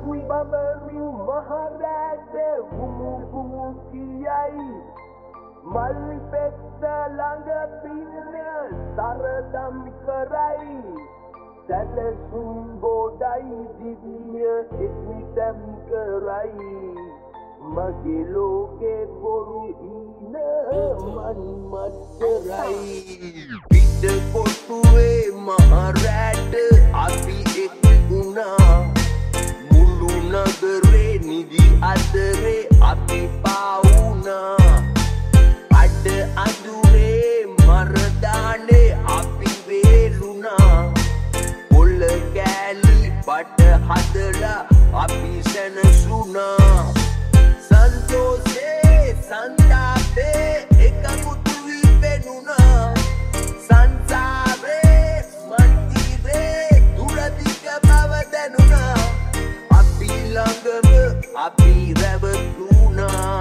බඹරින් මහරැට ගුමු ගුමු කියයි මල් පෙත්ත ළඟ පින්න සරදම් කරයි සැලසුම් ගොඩයි දිවිය එක්නිතම් කරයි මගේ ලෝකේ බොරු හීන මන්මත් කරයි පිට කොටුවේ මහරැට අපි එක්ුණා මුළු නගරේ නිදි අතරේ අපි පාවුණා අඩ අඳුරේ මරදානේ අපි වේලුණා පොළ කෑලි බට හදලා අපි සැනසුණා සන්තෝෂේ සන්තාපේ එකමුතු වී පෙනුණා සංසාරේ මන්තිරේ දුරදිග බව දැනුණා අපි ළඟම අපි රැවටුණා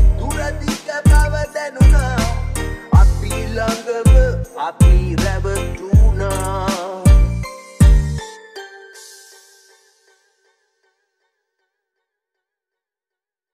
අපි රැවටුණා